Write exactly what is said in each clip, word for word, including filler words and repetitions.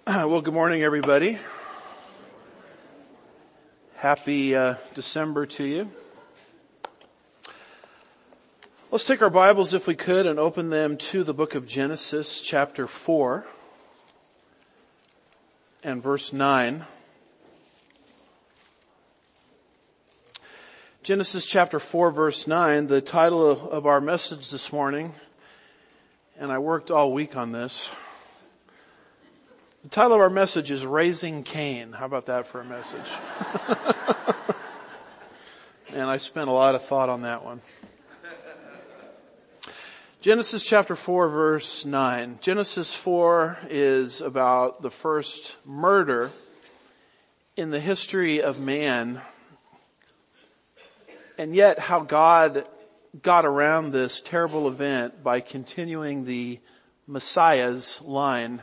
Well, good morning, everybody. Happy uh, December to you. Let's take our Bibles, if we could, and open them to the book of Genesis, chapter four, and verse nine. Genesis chapter four, verse nine, the title of, of our message this morning, and I worked all week on this. The title of our message is Raising Cain. How about that for a message? And I spent a lot of thought on that one. Genesis chapter four, verse nine. Genesis four is about the first murder in the history of man, and yet how God got around this terrible event by continuing the Messiah's line.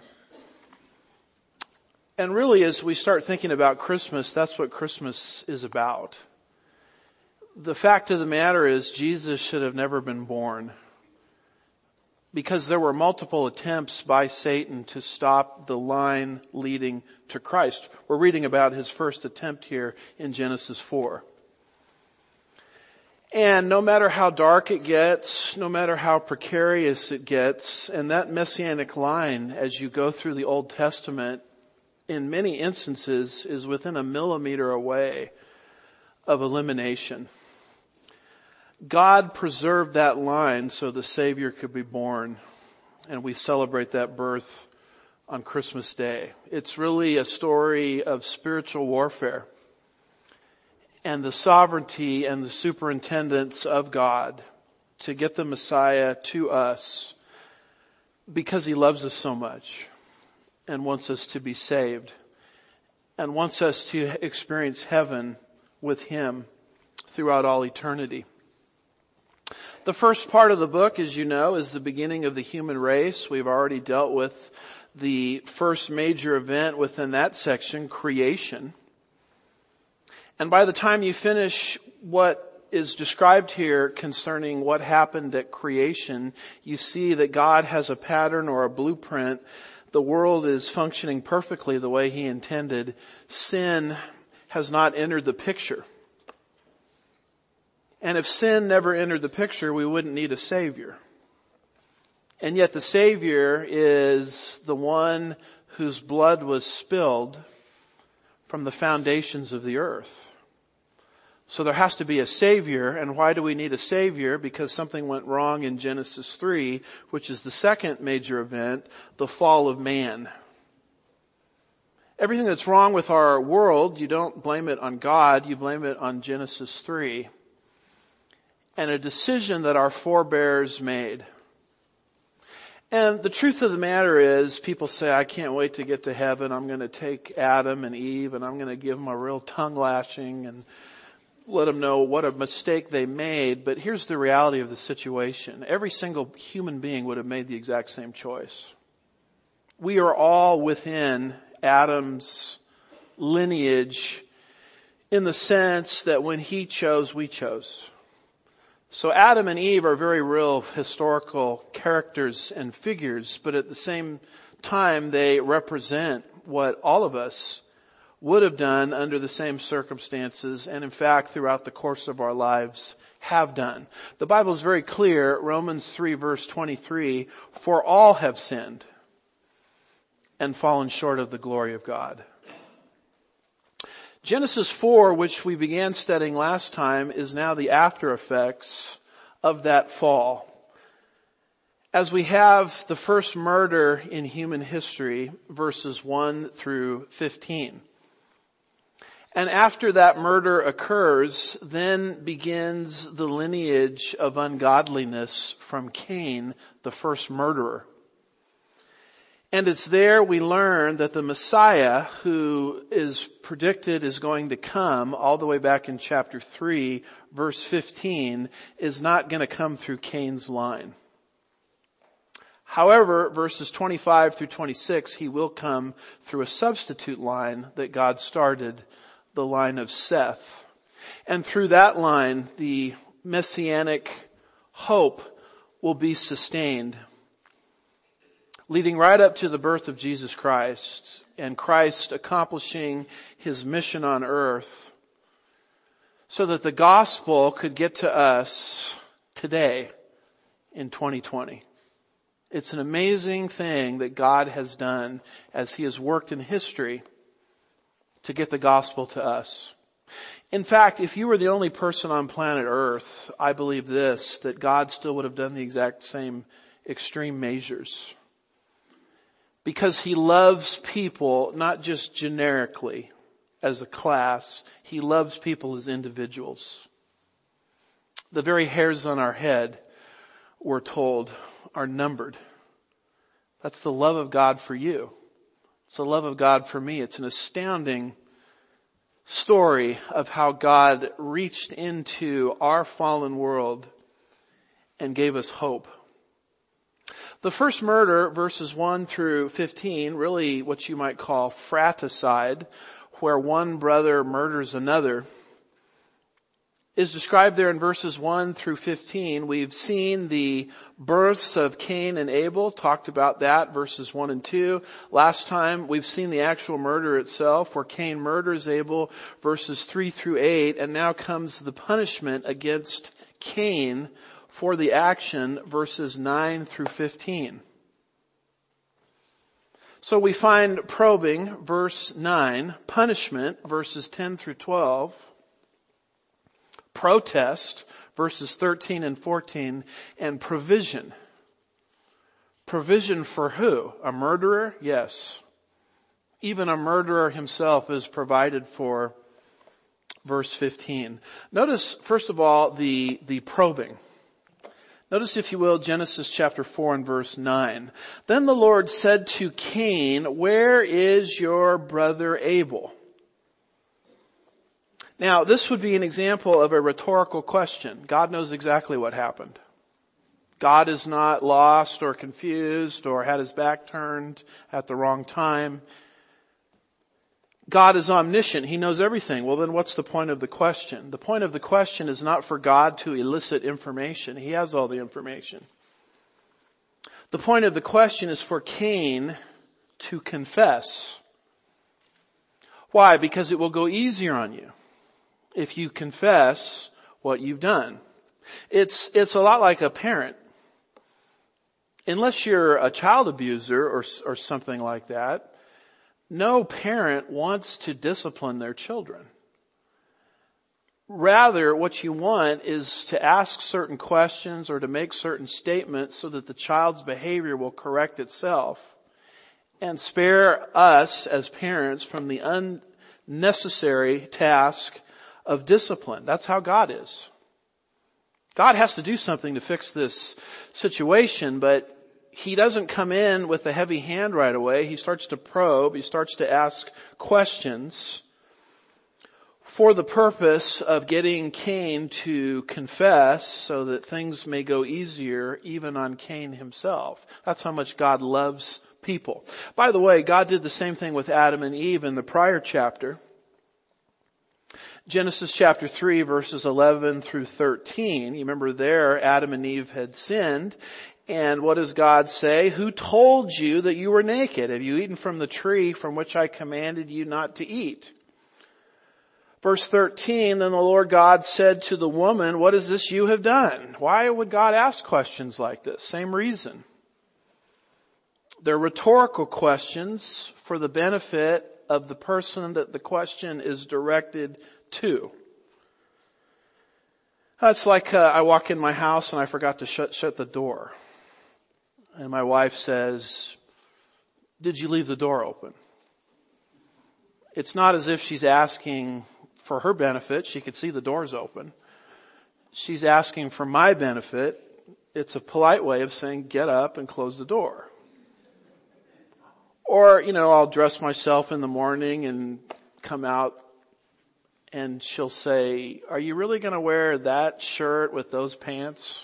And really, as we start thinking about Christmas, that's what Christmas is about. The fact of the matter is, Jesus should have never been born, because there were multiple attempts by Satan to stop the line leading to Christ. We're reading about his first attempt here in Genesis four. And no matter how dark it gets, no matter how precarious it gets, and that messianic line, as you go through the Old Testament, in many instances is within a millimeter away of elimination. God preserved that line so the Savior could be born, and we celebrate that birth on Christmas Day. It's really a story of spiritual warfare and the sovereignty and the superintendence of God to get the Messiah to us because He loves us so much and wants us to be saved and wants us to experience heaven with Him throughout all eternity. The first part of the book, as you know, is the beginning of the human race. We've already dealt with the first major event within that section, creation. And by the time you finish what is described here concerning what happened at creation, you see that God has a pattern or a blueprint. The world is functioning perfectly the way He intended. Sin has not entered the picture. And if sin never entered the picture, we wouldn't need a Savior. And yet the Savior is the one whose blood was spilled from the foundations of the earth. So there has to be a Savior. And why do we need a Savior? Because something went wrong in Genesis three, which is the second major event, the fall of man. Everything that's wrong with our world, you don't blame it on God, you blame it on Genesis three. And a decision that our forebears made. And the truth of the matter is, people say, I can't wait to get to heaven. I'm going to take Adam and Eve and I'm going to give them a real tongue lashing and let them know what a mistake they made. But here's the reality of the situation. Every single human being would have made the exact same choice. We are all within Adam's lineage in the sense that when he chose, we chose. So Adam and Eve are very real historical characters and figures, but at the same time they represent what all of us would have done under the same circumstances, and in fact throughout the course of our lives have done. The Bible is very clear, Romans three verse twenty-three, for all have sinned and fallen short of the glory of God. Genesis four, which we began studying last time, is now the after effects of that fall. As we have the first murder in human history, verses one through fifteen. And after that murder occurs, then begins the lineage of ungodliness from Cain, the first murderer. And it's there we learn that the Messiah, who is predicted is going to come all the way back in chapter three, verse fifteen, is not going to come through Cain's line. However, verses twenty-five through twenty-six, he will come through a substitute line that God started, the line of Seth. And through that line, the messianic hope will be sustained. leading right up to the birth of Jesus Christ and Christ accomplishing his mission on earth so that the gospel could get to us today in twenty twenty. It's an amazing thing that God has done as he has worked in history to get the gospel to us. In fact, if you were the only person on planet Earth, I believe this, that God still would have done the exact same extreme measures. Because he loves people, not just generically as a class, he loves people as individuals. The very hairs on our head, we're told, are numbered. That's the love of God for you. It's the love of God for me. It's an astounding story of how God reached into our fallen world and gave us hope. The first murder, verses one through fifteen, really what you might call fratricide, where one brother murders another, is described there in verses one through fifteen. We've seen the births of Cain and Abel, talked about that, verses one and two. Last time we've seen the actual murder itself, where Cain murders Abel, verses three through eight, and now comes the punishment against Cain for the action, verses nine through fifteen. So we find probing, verse nine, punishment, verses ten through twelve, protest, verses thirteen and fourteen, and provision. Provision for who? A murderer? Yes. Even a murderer himself is provided for, verse fifteen. Notice, first of all, the, the probing. Notice, if you will, Genesis chapter four and verse nine. Then the Lord said to Cain, "Where is your brother Abel?" Now, this would be an example of a rhetorical question. God knows exactly what happened. God is not lost or confused or had his back turned at the wrong time. God is omniscient. He knows everything. Well, then what's the point of the question? The point of the question is not for God to elicit information. He has all the information. The point of the question is for Cain to confess. Why? Because it will go easier on you if you confess what you've done. It's, it's a lot like a parent. Unless you're a child abuser or, or something like that, no parent wants to discipline their children. Rather, what you want is to ask certain questions or to make certain statements so that the child's behavior will correct itself and spare us as parents from the unnecessary task of discipline. That's how God is. God has to do something to fix this situation, but he doesn't come in with a heavy hand right away. He starts to probe. He starts to ask questions for the purpose of getting Cain to confess so that things may go easier even on Cain himself. That's how much God loves people. By the way, God did the same thing with Adam and Eve in the prior chapter. Genesis chapter three, verses eleven through thirteen. You remember there, Adam and Eve had sinned. And what does God say? "Who told you that you were naked? Have you eaten from the tree from which I commanded you not to eat?" Verse thirteen, "Then the Lord God said to the woman, 'What is this you have done?'" Why would God ask questions like this? Same reason. They're rhetorical questions for the benefit of the person that the question is directed to. It's like uh, I walk in my house and I forgot to shut, shut the door. And my wife says, "Did you leave the door open?" It's not as if she's asking for her benefit. She could see the door's open. She's asking for my benefit. It's a polite way of saying, "Get up and close the door." Or, you know, I'll dress myself in the morning and come out and she'll say, "Are you really going to wear that shirt with those pants?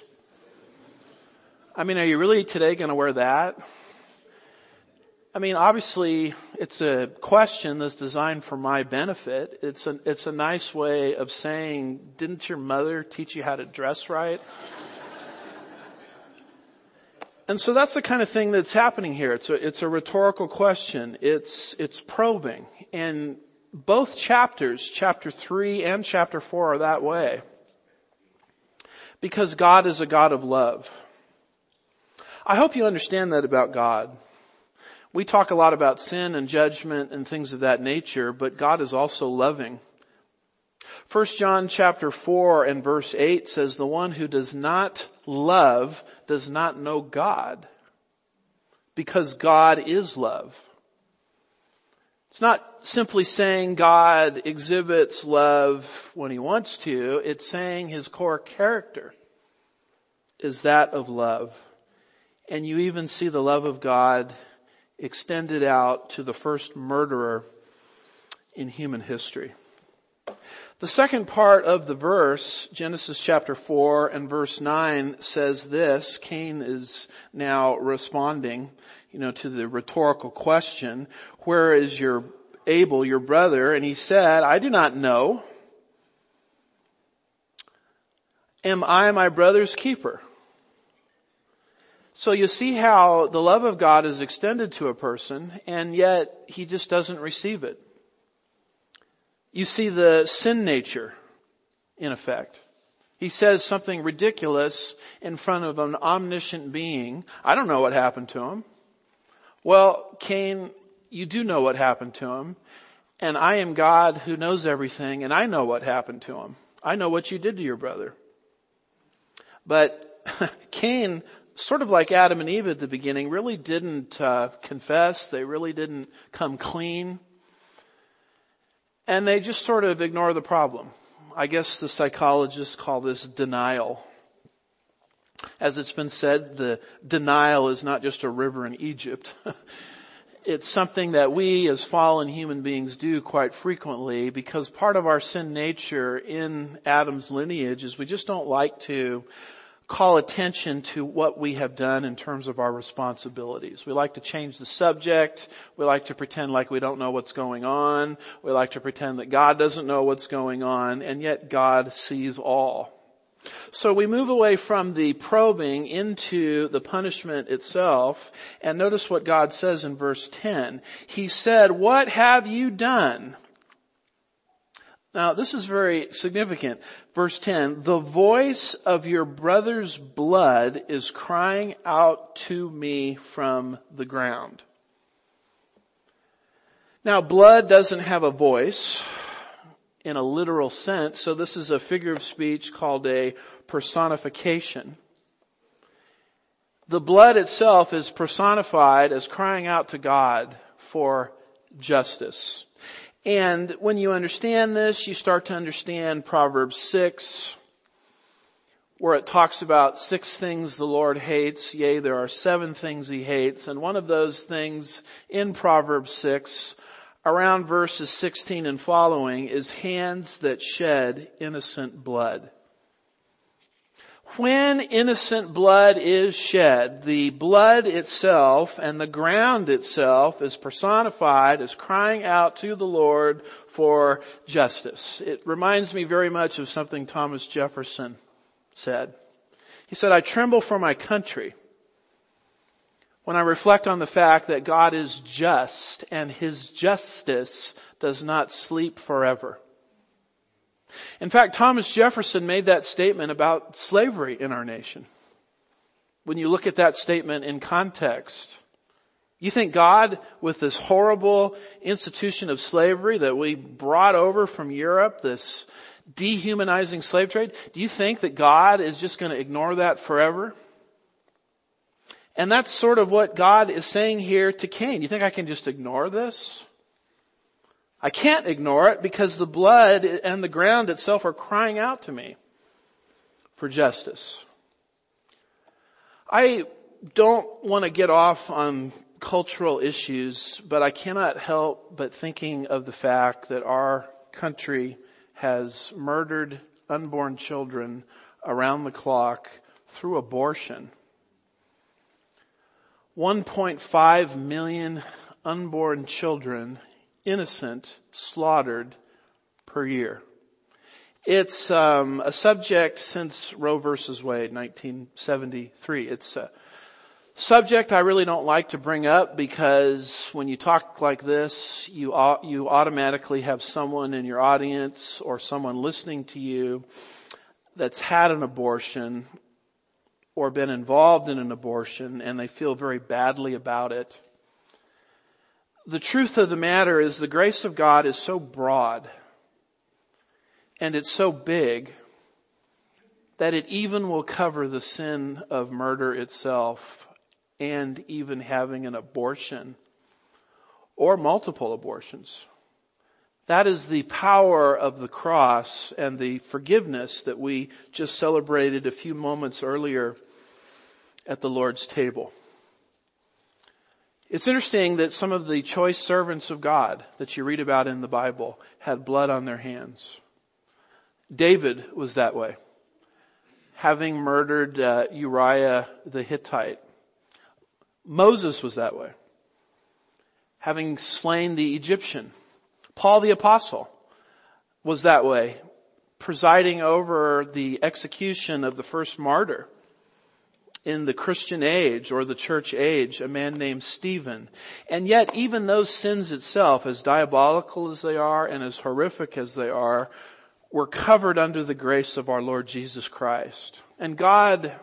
I mean, are you really today going to wear that?" I mean, obviously, it's a question that's designed for my benefit. It's a, it's a nice way of saying, "Didn't your mother teach you how to dress right?" And so that's the kind of thing that's happening here. It's a, it's a rhetorical question. It's, it's probing. And both chapters, chapter three and chapter four, are that way. Because God is a God of love. I hope you understand that about God. We talk a lot about sin and judgment and things of that nature, but God is also loving. First John chapter four and verse eight says, the one who does not love does not know God, because God is love. It's not simply saying God exhibits love when he wants to. It's saying his core character is that of love. And you even see the love of God extended out to the first murderer in human history. The second part of the verse, Genesis chapter four and verse nine, says this. Cain is now responding, you know, to the rhetorical question, where is your Abel, your brother? And he said, I do not know. Am I my brother's keeper? So you see how the love of God is extended to a person, and yet he just doesn't receive it. You see the sin nature, in effect. He says something ridiculous in front of an omniscient being. I don't know what happened to him. Well, Cain, you do know what happened to him. And I am God who knows everything, and I know what happened to him. I know what you did to your brother. But Cain, sort of like Adam and Eve at the beginning, really didn't uh, confess. They really didn't come clean. And they just sort of ignore the problem. I guess the psychologists call this denial. As it's been said, the denial is not just a river in Egypt. It's something that we as fallen human beings do quite frequently, because part of our sin nature in Adam's lineage is we just don't like to call attention to what we have done in terms of our responsibilities. We like to change the subject. We like to pretend like we don't know what's going on. We like to pretend that God doesn't know what's going on, and yet God sees all. So we move away from the probing into the punishment itself, and notice what God says in verse ten. He said, what have you done? Now, this is very significant. Verse ten, the voice of your brother's blood is crying out to me from the ground. Now, blood doesn't have a voice in a literal sense, so this is a figure of speech called a personification. The blood itself is personified as crying out to God for justice. And when you understand this, you start to understand Proverbs six, where it talks about six things the Lord hates. Yea, there are seven things he hates. And one of those things in Proverbs six, around verses sixteen and following, is hands that shed innocent blood. When innocent blood is shed, the blood itself and the ground itself is personified as crying out to the Lord for justice. It reminds me very much of something Thomas Jefferson said. He said, I tremble for my country when I reflect on the fact that God is just and his justice does not sleep forever. In fact, Thomas Jefferson made that statement about slavery in our nation. When you look at that statement in context, you think God, with this horrible institution of slavery that we brought over from Europe, this dehumanizing slave trade, do you think that God is just going to ignore that forever? And that's sort of what God is saying here to Cain. You think I can just ignore this? I can't ignore it because the blood and the ground itself are crying out to me for justice. I don't want to get off on cultural issues, but I cannot help but thinking of the fact that our country has murdered unborn children around the clock through abortion. one point five million unborn children, innocent, slaughtered per year. It's um, a subject since Roe versus Wade, nineteen seventy-three. It's a Subject I really don't like to bring up because when you talk like this, you you automatically have someone in your audience or someone listening to you that's had an abortion or been involved in an abortion, and they feel very badly about it. The truth of the matter is the grace of God is so broad and it's so big that it even will cover the sin of murder itself and even having an abortion or multiple abortions. That is the power of the cross and the forgiveness that we just celebrated a few moments earlier at the Lord's table. It's interesting that some of the choice servants of God that you read about in the Bible had blood on their hands. David was that way, having murdered uh, Uriah the Hittite. Moses was that way, having slain the Egyptian. Paul the Apostle was that way, presiding over the execution of the first martyr in the Christian age or the church age, a man named Stephen. And yet even those sins itself, as diabolical as they are and as horrific as they are, were covered under the grace of our Lord Jesus Christ. And God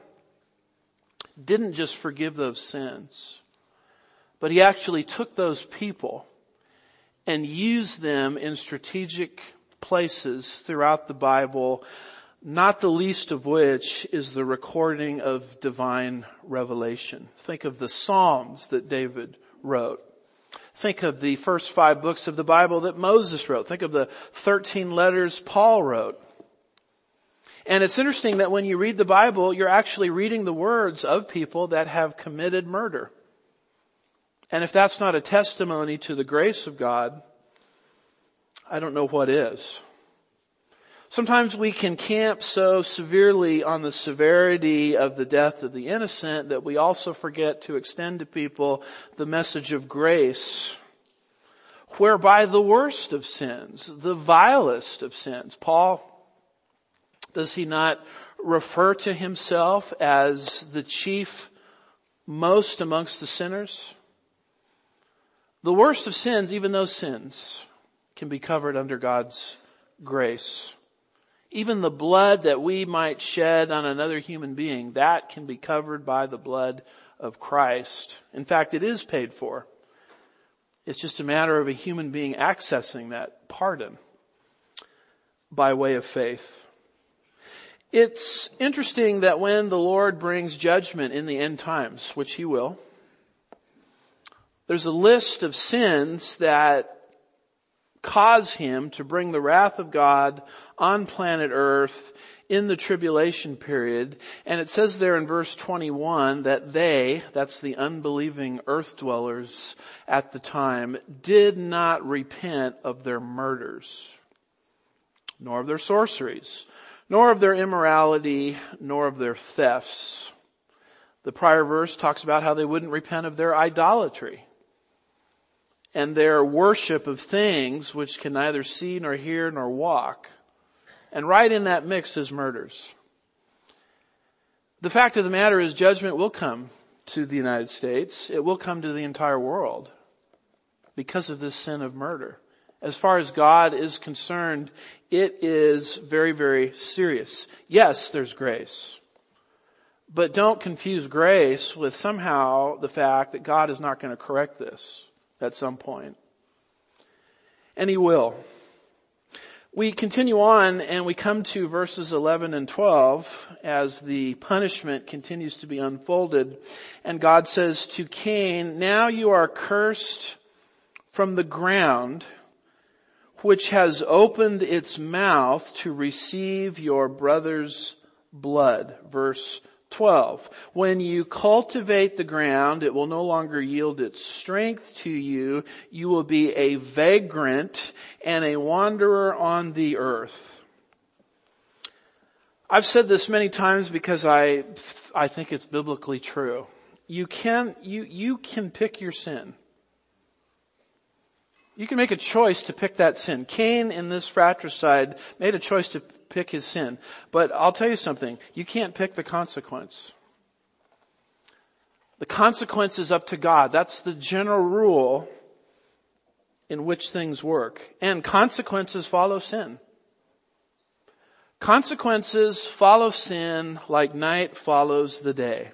didn't just forgive those sins, but He actually took those people and used them in strategic places throughout the Bible, not the least of which is the recording of divine revelation. Think of the Psalms that David wrote. Think of the first five books of the Bible that Moses wrote. Think of the thirteen letters Paul wrote. And it's interesting that when you read the Bible, you're actually reading the words of people that have committed murder. And if that's not a testimony to the grace of God, I don't know what is. Sometimes we can camp so severely on the severity of the death of the innocent that we also forget to extend to people the message of grace, whereby the worst of sins, the vilest of sins, Paul, does he not refer to himself as the chief most amongst the sinners? The worst of sins, even those sins, can be covered under God's grace. Even the blood that we might shed on another human being, that can be covered by the blood of Christ. In fact, it is paid for. It's just a matter of a human being accessing that pardon by way of faith. It's interesting that when the Lord brings judgment in the end times, which He will, there's a list of sins that cause Him to bring the wrath of God on planet Earth in the tribulation period. And it says there in verse twenty-one that they, that's the unbelieving earth dwellers at the time, did not repent of their murders, nor of their sorceries, nor of their immorality, nor of their thefts. The prior verse talks about how they wouldn't repent of their idolatry and their worship of things which can neither see nor hear nor walk. And right in that mix is murders. The fact of the matter is judgment will come to the United States. It will come to the entire world because of this sin of murder. As far as God is concerned, it is very, very serious. Yes, there's grace. But don't confuse grace with somehow the fact that God is not going to correct this at some point. And He will. We continue on and we come to verses eleven and twelve as the punishment continues to be unfolded. And God says to Cain, "Now you are cursed from the ground, which has opened its mouth to receive your brother's blood." Verse twelve. "When you cultivate the ground, it will no longer yield its strength to you. You will be a vagrant and a wanderer on the earth." I've said this many times because I, I think it's biblically true. You can, you, you can pick your sin. You can make a choice to pick that sin. Cain in this fratricide made a choice to pick his sin. But I'll tell you something. You can't pick the consequence. The consequence is up to God. That's the general rule in which things work. And consequences follow sin. Consequences follow sin like night follows the day.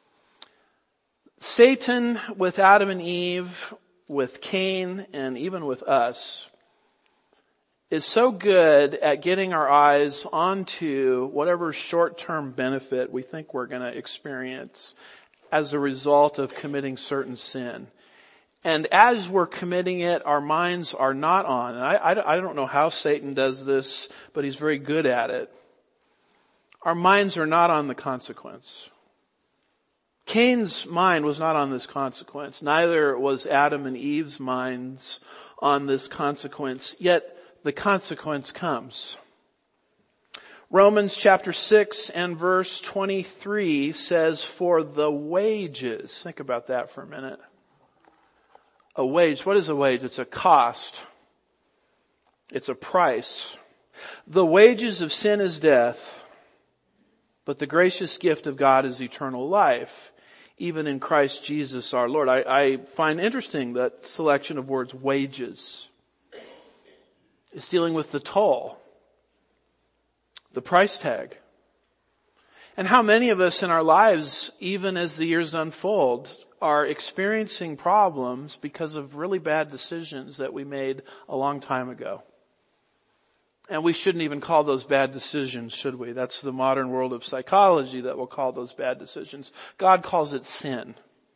Satan, with Adam and Eve, with Cain, and even with us, is so good at getting our eyes onto whatever short-term benefit we think we're going to experience as a result of committing certain sin. And as we're committing it, our minds are not on. And I, I, I don't know how Satan does this, but he's very good at it. Our minds are not on the consequence. Cain's mind was not on this consequence. Neither was Adam and Eve's minds on this consequence. Yet the consequence comes. Romans chapter six and verse twenty-three says, for the wages. Think about that for a minute. A wage. What is a wage? It's a cost. It's a price. The wages of sin is death, but the gracious gift of God is eternal life, even in Christ Jesus our Lord. I, I find interesting that selection of words, wages. It's dealing with the toll, the price tag. And how many of us in our lives, even as the years unfold, are experiencing problems because of really bad decisions that we made a long time ago. And we shouldn't even call those bad decisions, should we? That's the modern world of psychology that will call those bad decisions. God calls it sin.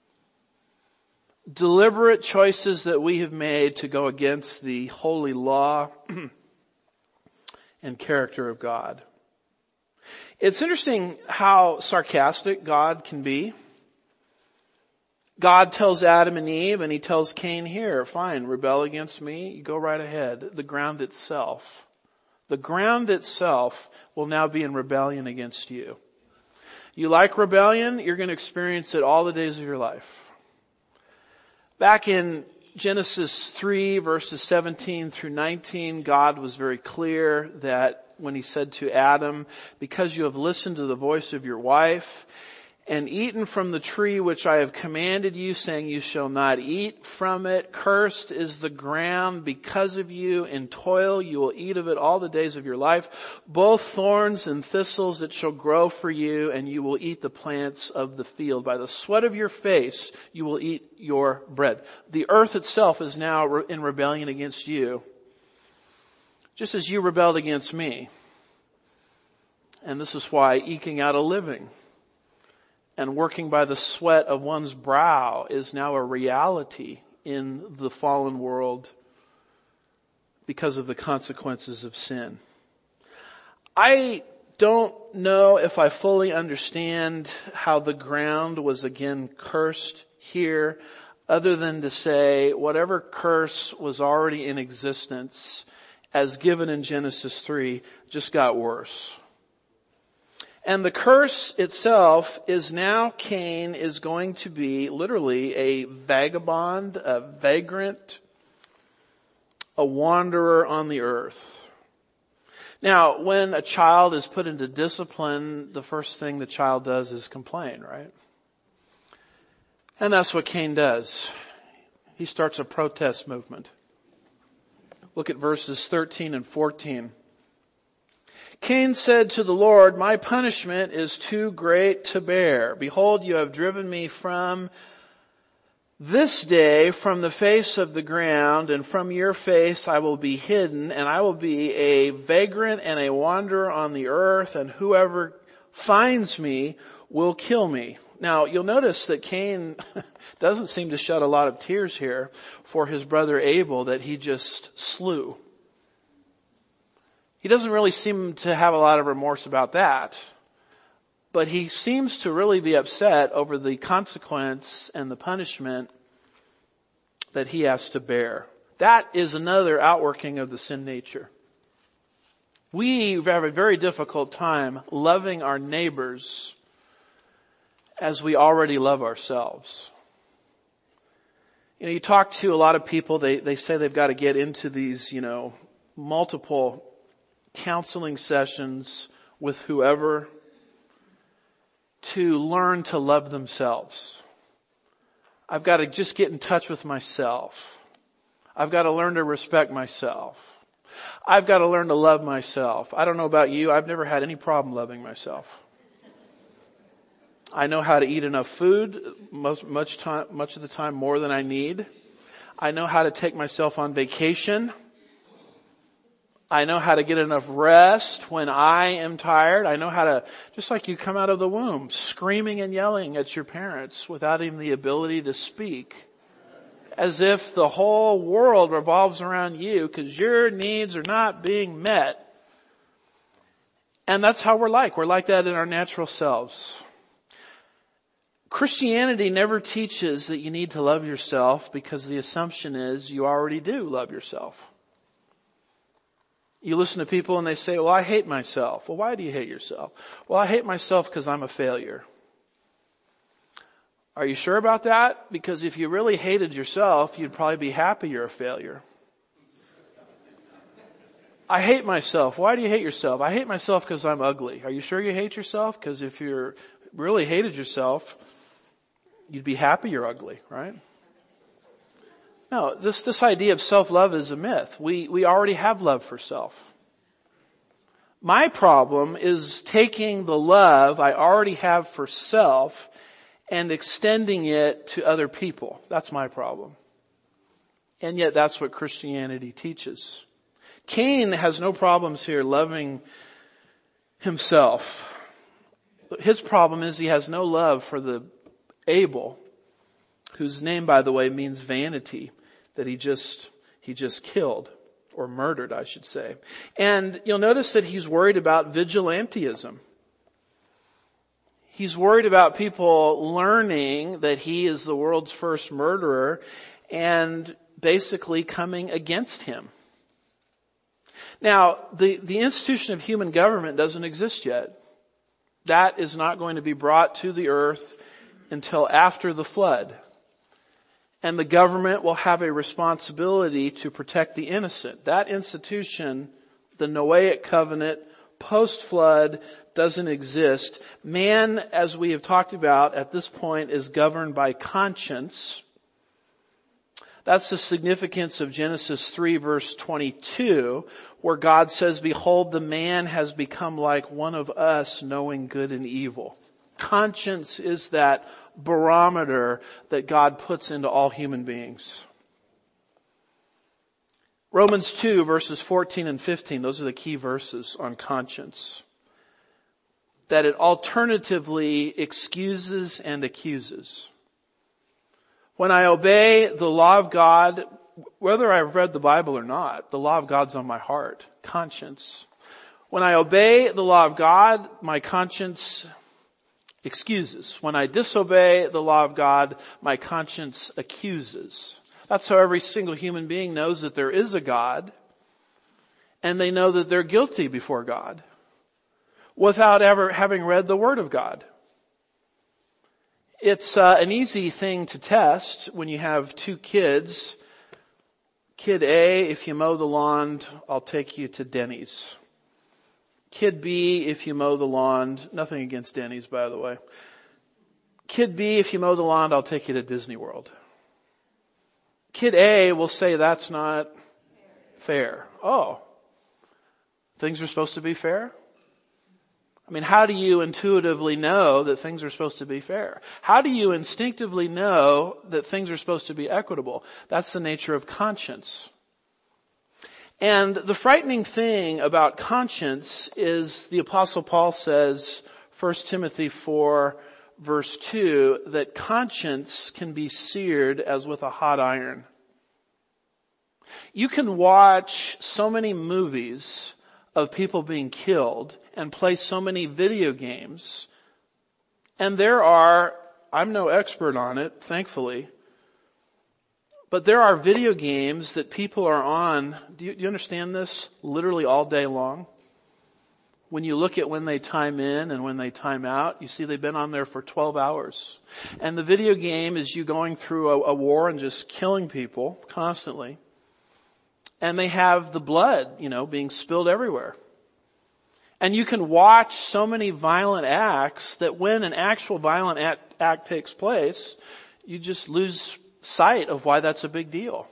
Deliberate choices that we have made to go against the holy law and character of God. It's interesting how sarcastic God can be. God tells Adam and Eve, and he tells Cain here, fine, rebel against me, you go right ahead. The ground itself, the ground itself will now be in rebellion against you. You like rebellion, you're going to experience it all the days of your life. Back in Genesis three, verses seventeen through nineteen, God was very clear that when he said to Adam, because you have listened to the voice of your wife and eaten from the tree which I have commanded you, saying you shall not eat from it, cursed is the ground because of you. In toil you will eat of it all the days of your life. Both thorns and thistles it shall grow for you, and you will eat the plants of the field. By the sweat of your face you will eat your bread. The earth itself is now in rebellion against you, just as you rebelled against me. And this is why eking out a living and working by the sweat of one's brow is now a reality in the fallen world because of the consequences of sin. I don't know if I fully understand how the ground was again cursed here, other than to say whatever curse was already in existence as given in Genesis three just got worse. And the curse itself is now Cain is going to be literally a vagabond, a vagrant, a wanderer on the earth. Now, when a child is put into discipline, the first thing the child does is complain, right? And that's what Cain does. He starts a protest movement. Look at verses thirteen and fourteen. Cain said to the Lord, my punishment is too great to bear. Behold, you have driven me from this day from the face of the ground, and from your face I will be hidden, and I will be a vagrant and a wanderer on the earth, and whoever finds me will kill me. Now, you'll notice that Cain doesn't seem to shed a lot of tears here for his brother Abel that he just slew. He doesn't really seem to have a lot of remorse about that, but he seems to really be upset over the consequence and the punishment that he has to bear. That is another outworking of the sin nature. We have a very difficult time loving our neighbors as we already love ourselves. You know, you talk to a lot of people, they, they say they've got to get into these, you know, multiple counseling sessions with whoever to learn to love themselves. I've got to just get in touch with myself. I've got to learn to respect myself. I've got to learn to love myself. I don't know about you. I've never had any problem loving myself. I know how to eat enough food, most, much time, much of the time more than I need. I know how to take myself on vacation. I know how to get enough rest when I am tired. I know how to, just like you come out of the womb, screaming and yelling at your parents without even the ability to speak. As if the whole world revolves around you because your needs are not being met. And that's how we're like. We're like that in our natural selves. Christianity never teaches that you need to love yourself because the assumption is you already do love yourself. You listen to people and they say, well, I hate myself. Well, why do you hate yourself? Well, I hate myself because I'm a failure. Are you sure about that? Because if you really hated yourself, you'd probably be happy you're a failure. I hate myself. Why do you hate yourself? I hate myself because I'm ugly. Are you sure you hate yourself? Because if you really hated yourself, you'd be happy you're ugly, right? No, this, this idea of self-love is a myth. We, we already have love for self. My problem is taking the love I already have for self and extending it to other people. That's my problem. And yet that's what Christianity teaches. Cain has no problems here loving himself. His problem is he has no love for the Abel, whose name, by the way, means vanity, that he just, he just killed, or murdered, I should say. And you'll notice that he's worried about vigilantism. He's worried about people learning that he is the world's first murderer and basically coming against him. Now, the, the institution of human government doesn't exist yet. That is not going to be brought to the earth until after the flood. And the government will have a responsibility to protect the innocent. That institution, the Noahic covenant, post-flood, doesn't exist. Man, as we have talked about at this point, is governed by conscience. That's the significance of Genesis three verse twenty-two, where God says, behold, the man has become like one of us, knowing good and evil. Conscience is that barometer that God puts into all human beings. Romans two verses fourteen and fifteen, those are the key verses on conscience. That it alternatively excuses and accuses. When I obey the law of God, whether I've read the Bible or not, the law of God's on my heart, conscience. When I obey the law of God, my conscience excuses. When I disobey the law of God, my conscience accuses. That's how every single human being knows that there is a God, and they know that they're guilty before God without ever having read the Word of God. It's uh, an easy thing to test when you have two kids. Kid A, if you mow the lawn, I'll take you to Denny's. Kid B, if you mow the lawn, nothing against Denny's, by the way. Kid B, if you mow the lawn, I'll take you to Disney World. Kid A will say that's not fair. Oh, things are supposed to be fair? I mean, how do you intuitively know that things are supposed to be fair? How do you instinctively know that things are supposed to be equitable? That's the nature of conscience. And the frightening thing about conscience is the Apostle Paul says, First Timothy four verse two, that conscience can be seared as with a hot iron. You can watch so many movies of people being killed and play so many video games. And there are, I'm no expert on it, thankfully, but there are video games that people are on, do you, do you understand this? Literally all day long. When you look at when they time in and when they time out, you see they've been on there for twelve hours. And the video game is you going through a, a war and just killing people constantly. And they have the blood, you know, being spilled everywhere. And you can watch so many violent acts that when an actual violent act, act takes place, you just lose sight of why that's a big deal.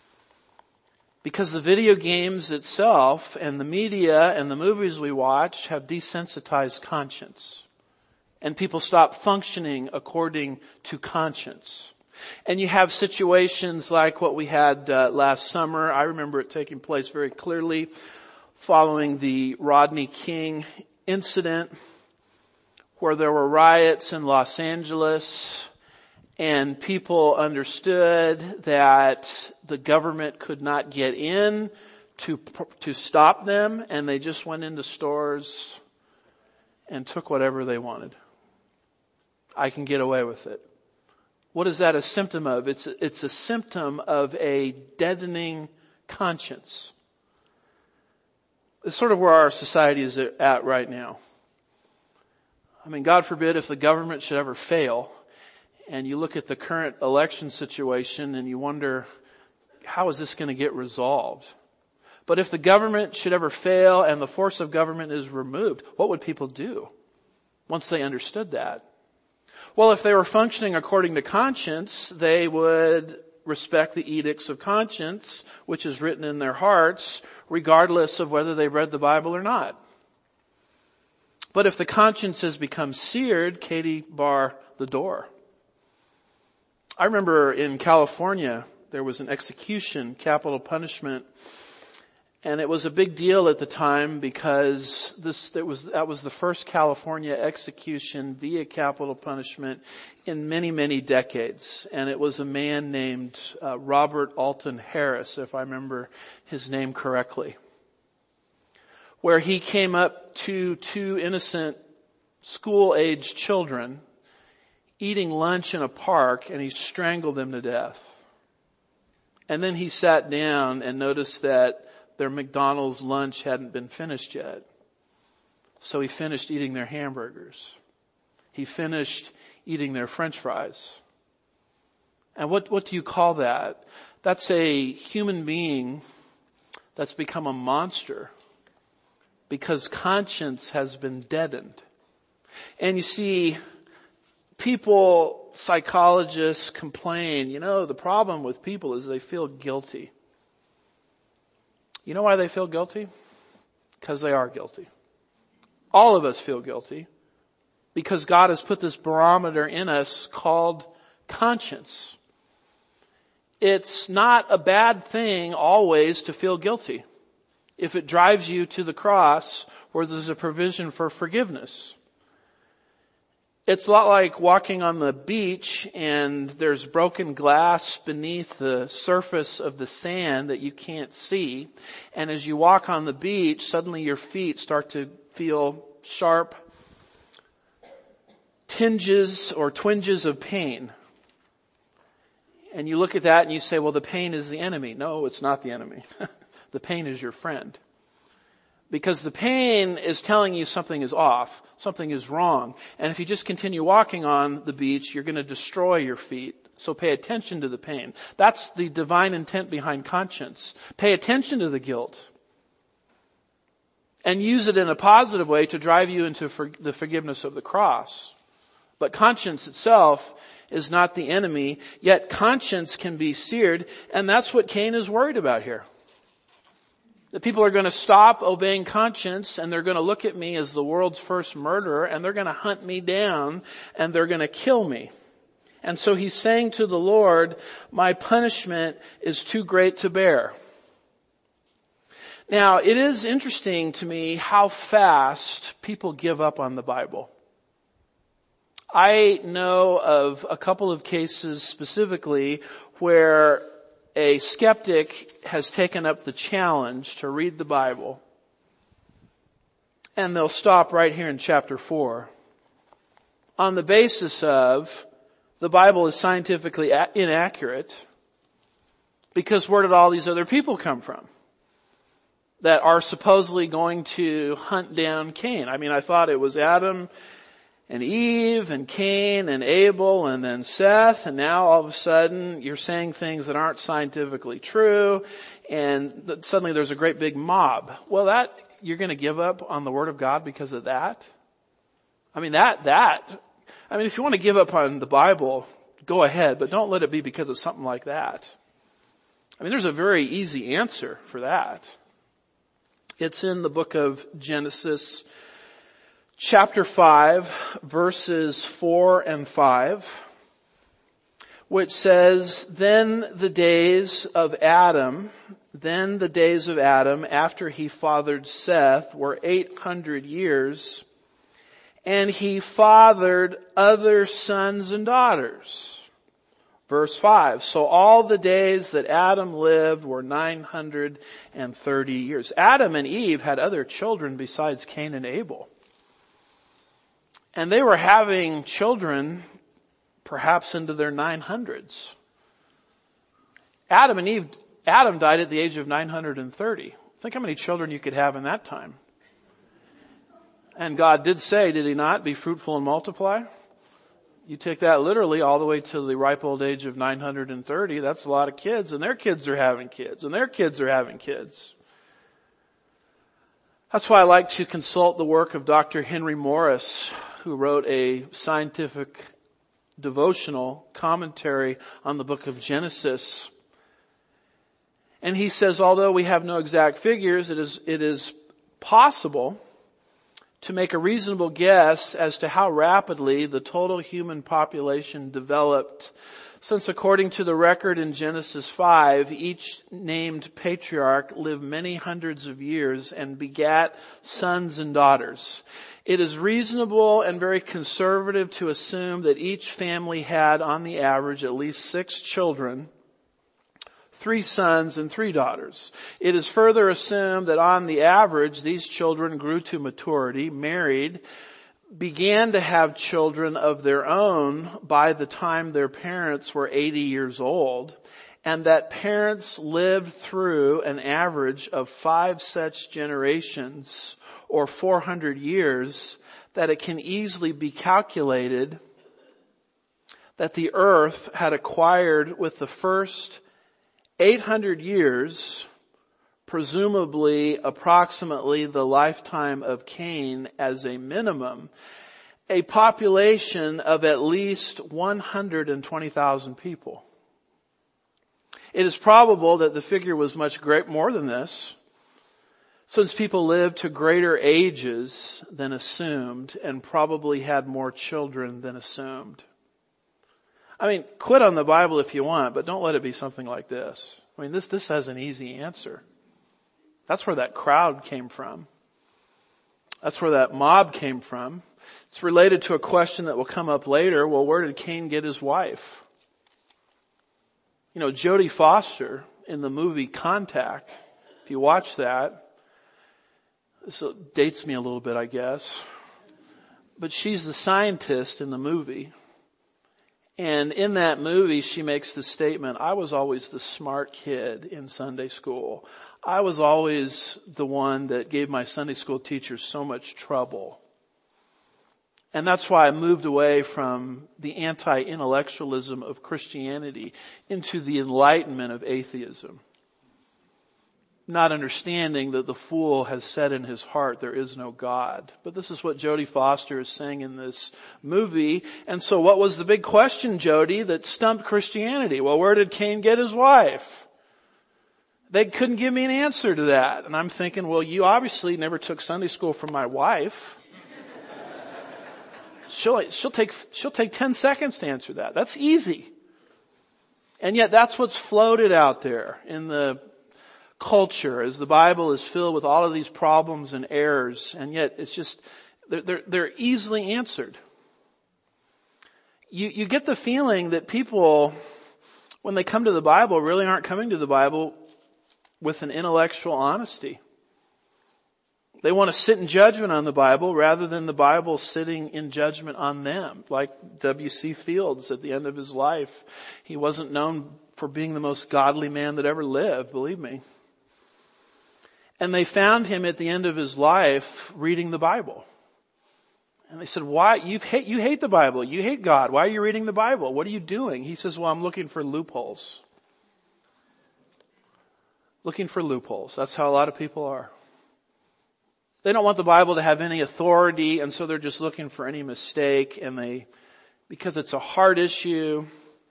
Because the video games itself and the media and the movies we watch have desensitized conscience. And people stop functioning according to conscience. And you have situations like what we had uh, last summer. I remember it taking place very clearly following the Rodney King incident, where there were riots in Los Angeles and people understood that the government could not get in to to stop them, and they just went into stores and took whatever they wanted. I can get away with it. What is that a symptom of? It's it's a symptom of a deadening conscience. It's sort of where our society is at right now. I mean, God forbid if the government should ever fail, and you look at the current election situation and you wonder, how is this going to get resolved? But if the government should ever fail and the force of government is removed, what would people do once they understood that? Well, if they were functioning according to conscience, they would respect the edicts of conscience, which is written in their hearts, regardless of whether they've read the Bible or not. But if the conscience has become seared, Katie, bar the door. I remember in California, there was an execution, capital punishment, and it was a big deal at the time because this that was that was the first California execution via capital punishment in many, many decades. And it was a man named uh, Robert Alton Harris, if I remember his name correctly, where he came up to two innocent school-aged children eating lunch in a park, and he strangled them to death. And then he sat down and noticed that their McDonald's lunch hadn't been finished yet. So he finished eating their hamburgers. He finished eating their French fries. And what, what do you call that? That's a human being that's become a monster because conscience has been deadened. And you see, people, psychologists complain, you know, the problem with people is they feel guilty. You know why they feel guilty? Because they are guilty. All of us feel guilty because God has put this barometer in us called conscience. It's not a bad thing always to feel guilty if it drives you to the cross where there's a provision for forgiveness. It's a lot like walking on the beach and there's broken glass beneath the surface of the sand that you can't see. And as you walk on the beach, suddenly your feet start to feel sharp tinges or twinges of pain. And you look at that and you say, well, the pain is the enemy. No, it's not the enemy. The pain is your friend. Because the pain is telling you something is off, something is wrong. And if you just continue walking on the beach, you're going to destroy your feet. So pay attention to the pain. That's the divine intent behind conscience. Pay attention to the guilt. And use it in a positive way to drive you into for the forgiveness of the cross. But conscience itself is not the enemy, yet conscience can be seared, and that's what Cain is worried about here. That people are going to stop obeying conscience and they're going to look at me as the world's first murderer and they're going to hunt me down and they're going to kill me. And so he's saying to the Lord, my punishment is too great to bear. Now, it is interesting to me how fast people give up on the Bible. I know of a couple of cases specifically where a skeptic has taken up the challenge to read the Bible, and they'll stop right here in chapter four on the basis of the Bible is scientifically inaccurate because where did all these other people come from that are supposedly going to hunt down Cain? I mean, I thought it was Adam and Eve and Cain and Abel and then Seth, and now all of a sudden you're saying things that aren't scientifically true, and suddenly there's a great big mob. Well, that, you're going to give up on the Word of God because of that? I mean, that, that, I mean, if you want to give up on the Bible, go ahead, but don't let it be because of something like that. I mean, there's a very easy answer for that. It's in the book of Genesis, chapter five, verses four and five, which says, Then the days of Adam, then the days of Adam after he fathered Seth were eight hundred years, and he fathered other sons and daughters. Verse five, so all the days that Adam lived were nine hundred thirty years. Adam and Eve had other children besides Cain and Abel. And they were having children perhaps into their nine hundreds. Adam and Eve, Adam died at the age of nine hundred thirty. Think how many children you could have in that time. And God did say, did he not, be fruitful and multiply? You take that literally all the way to the ripe old age of nine hundred thirty. That's a lot of kids, and their kids are having kids, and their kids are having kids. That's why I like to consult the work of Doctor Henry Morris, who wrote a scientific devotional commentary on the book of Genesis. And he says, although we have no exact figures, it is, it is possible to make a reasonable guess as to how rapidly the total human population developed, since according to the record in Genesis five, each named patriarch lived many hundreds of years and begat sons and daughters. It is reasonable and very conservative to assume that each family had, on the average, at least six children, three sons and three daughters. It is further assumed that on the average, these children grew to maturity, married, began to have children of their own by the time their parents were eighty years old, and that parents lived through an average of five such generations, or four hundred years, that it can easily be calculated that the earth had acquired with the first eight hundred years, presumably approximately the lifetime of Cain as a minimum, a population of at least one hundred twenty thousand people. It is probable that the figure was much great more than this, since people lived to greater ages than assumed and probably had more children than assumed. I mean, quit on the Bible if you want, but don't let it be something like this. I mean, this, this has an easy answer. That's where that crowd came from. That's where that mob came from. It's related to a question that will come up later. Well, where did Cain get his wife? You know, Jodie Foster in the movie Contact, if you watch that, this dates me a little bit, I guess, but she's the scientist in the movie. And in that movie, she makes the statement, I was always the smart kid in Sunday school. I was always the one that gave my Sunday school teachers so much trouble. And that's why I moved away from the anti-intellectualism of Christianity into the enlightenment of atheism. Not understanding that the fool has said in his heart there is no God. But this is what Jodie Foster is saying in this movie. And so what was the big question, Jodie, that stumped Christianity? Well, where did Cain get his wife? They couldn't give me an answer to that. And I'm thinking, well, you obviously never took Sunday school from my wife. She'll, she'll take, she'll take ten seconds to answer that. That's easy. And yet that's what's floated out there in the culture, as the Bible is filled with all of these problems and errors, and yet it's just, they're, they're, they're easily answered. You, you get the feeling that people, when they come to the Bible, really aren't coming to the Bible with an intellectual honesty. They want to sit in judgment on the Bible rather than the Bible sitting in judgment on them. Like W C Fields at the end of his life. He wasn't known for being the most godly man that ever lived, believe me. And they found him at the end of his life reading the Bible. And they said, why? You hate, you hate the Bible. You hate God. Why are you reading the Bible? What are you doing? He says, well, I'm looking for loopholes. Looking for loopholes. That's how a lot of people are. They don't want the Bible to have any authority, and so they're just looking for any mistake, and they, because it's a hard issue,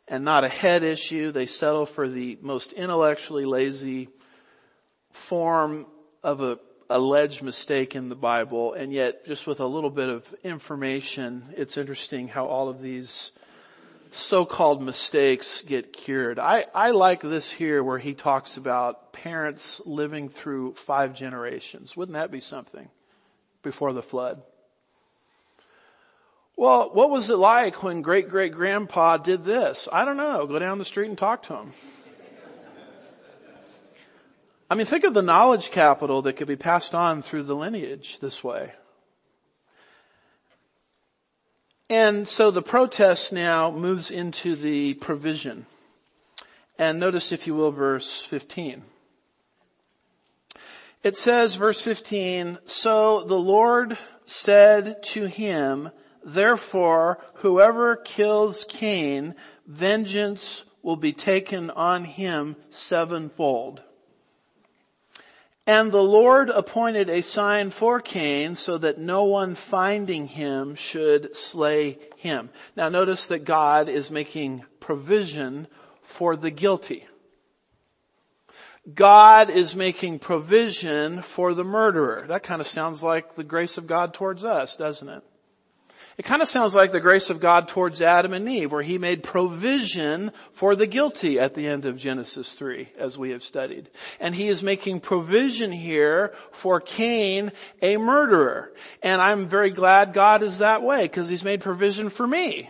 and not a head issue. They settle for the most intellectually lazy form of a alleged mistake in the Bible, and yet just with a little bit of information, it's interesting how all of these so-called mistakes get cured. I, I like this here where he talks about parents living through five generations. Wouldn't that be something before the flood? Well, what was it like when great-great-grandpa did this? I don't know. Go down the street and talk to him. I mean, think of the knowledge capital that could be passed on through the lineage this way. And so the protest now moves into the provision. And notice, if you will, verse fifteen. It says, verse fifteen, "So the Lord said to him, therefore, whoever kills Cain, vengeance will be taken on him sevenfold. And the Lord appointed a sign for Cain so that no one finding him should slay him." Now notice that God is making provision for the guilty. God is making provision for the murderer. That kind of sounds like the grace of God towards us, doesn't it? It kind of sounds like the grace of God towards Adam and Eve, where he made provision for the guilty at the end of Genesis three, as we have studied. And he is making provision here for Cain, a murderer. And I'm very glad God is that way, because he's made provision for me.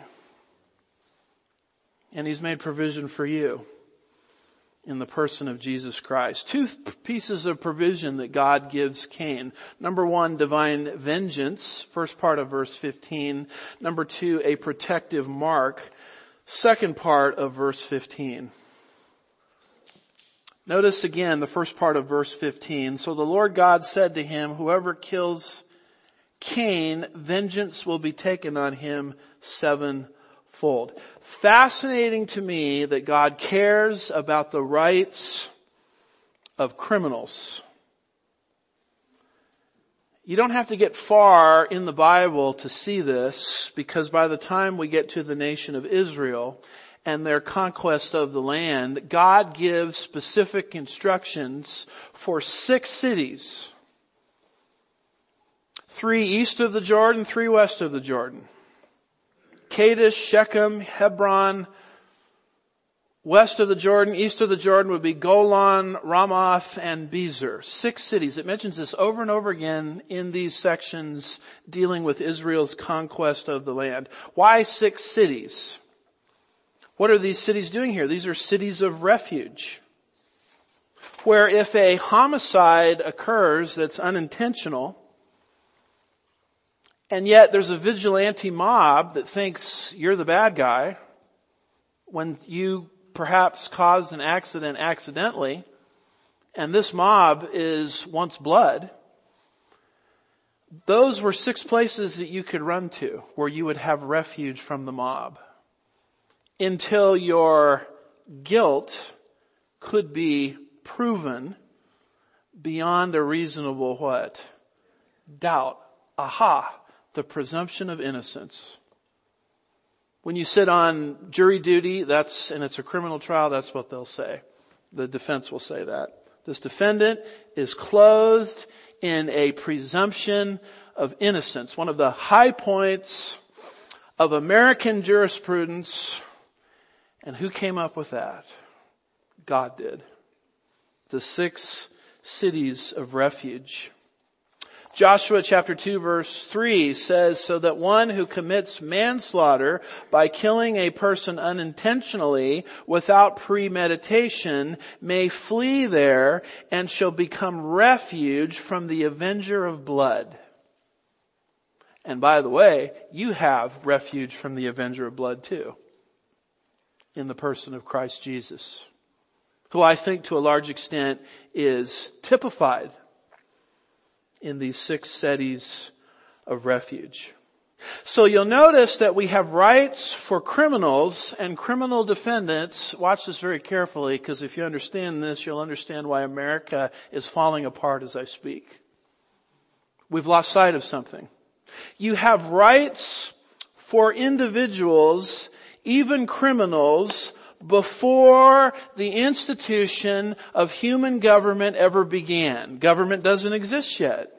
And he's made provision for you in the person of Jesus Christ. Two pieces of provision that God gives Cain. Number one, divine vengeance, first part of verse fifteen. Number two, a protective mark, second part of verse fifteen. Notice again the first part of verse fifteen. "So the Lord God said to him, whoever kills Cain, vengeance will be taken on him sevenfold." Fascinating to me that God cares about the rights of criminals. You don't have to get far in the Bible to see this, because by the time we get to the nation of Israel and their conquest of the land, God gives specific instructions for six cities. Three east of the Jordan, three west of the Jordan. Kadesh, Shechem, Hebron. West of the Jordan, east of the Jordan would be Golan, Ramoth, and Bezer. Six cities. It mentions this over and over again in these sections dealing with Israel's conquest of the land. Why six cities? What are these cities doing here? These are cities of refuge, where if a homicide occurs that's unintentional, and yet there's a vigilante mob that thinks you're the bad guy when you perhaps caused an accident accidentally, and this mob is once blood, those were six places that you could run to where you would have refuge from the mob until your guilt could be proven beyond a reasonable what? Doubt. Aha. The presumption of innocence. When you sit on jury duty, that's, and it's a criminal trial, that's what they'll say. The defense will say that. This defendant is clothed in a presumption of innocence. One of the high points of American jurisprudence. And who came up with that? God did. The six cities of refuge. Joshua chapter two verse three says, "So that one who commits manslaughter by killing a person unintentionally without premeditation may flee there and shall become refuge from the avenger of blood." And by the way, you have refuge from the avenger of blood too, in the person of Christ Jesus, who I think to a large extent is typified in these six cities of refuge. So you'll notice that we have rights for criminals and criminal defendants. Watch this very carefully, because if you understand this, you'll understand why America is falling apart as I speak. We've lost sight of something. You have rights for individuals even criminals, before the institution of human government ever began. Government doesn't exist yet.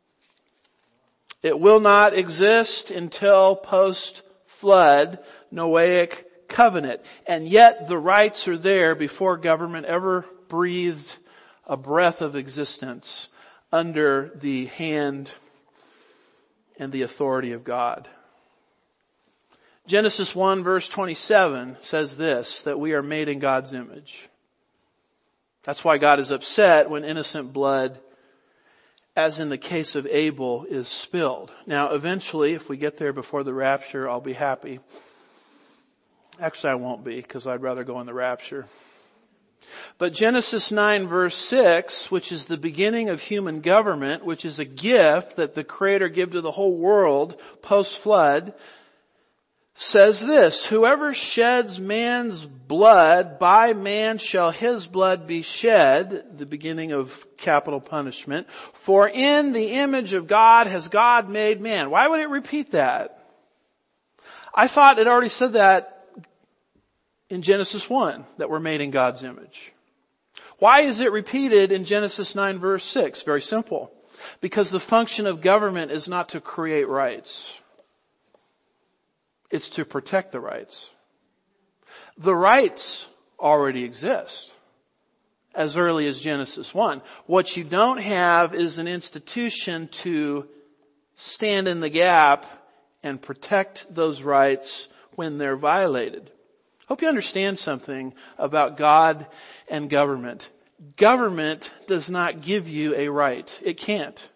It will not exist until post-flood Noahic covenant. And yet the rights are there before government ever breathed a breath of existence under the hand and the authority of God. Genesis one verse twenty-seven says this, that we are made in God's image. That's why God is upset when innocent blood, as in the case of Abel, is spilled. Now eventually, if we get there before the rapture, I'll be happy. Actually, I won't be, because I'd rather go in the rapture. But Genesis nine verse six, which is the beginning of human government, which is a gift that the Creator gave to the whole world post-flood, says this, whoever sheds man's blood, by man shall his blood be shed, the beginning of capital punishment, for in the image of God has God made man. Why would it repeat that? I thought it already said that in Genesis one, that we're made in God's image. Why is it repeated in Genesis nine verse six? Very simple. Because the function of government is not to create rights. It's to protect the rights. The rights already exist as early as Genesis one. What you don't have is an institution to stand in the gap and protect those rights when they're violated. Hope you understand something about God and government. Government does not give you a right. It can't.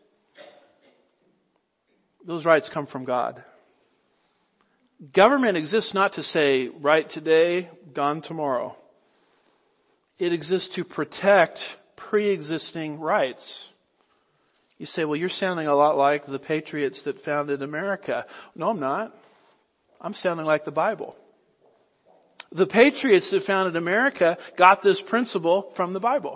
Those rights come from God. Government exists not to say, right today, gone tomorrow. It exists to protect pre-existing rights. You say, well, you're sounding a lot like the patriots that founded America. No, I'm not. I'm sounding like the Bible. The patriots that founded America got this principle from the Bible.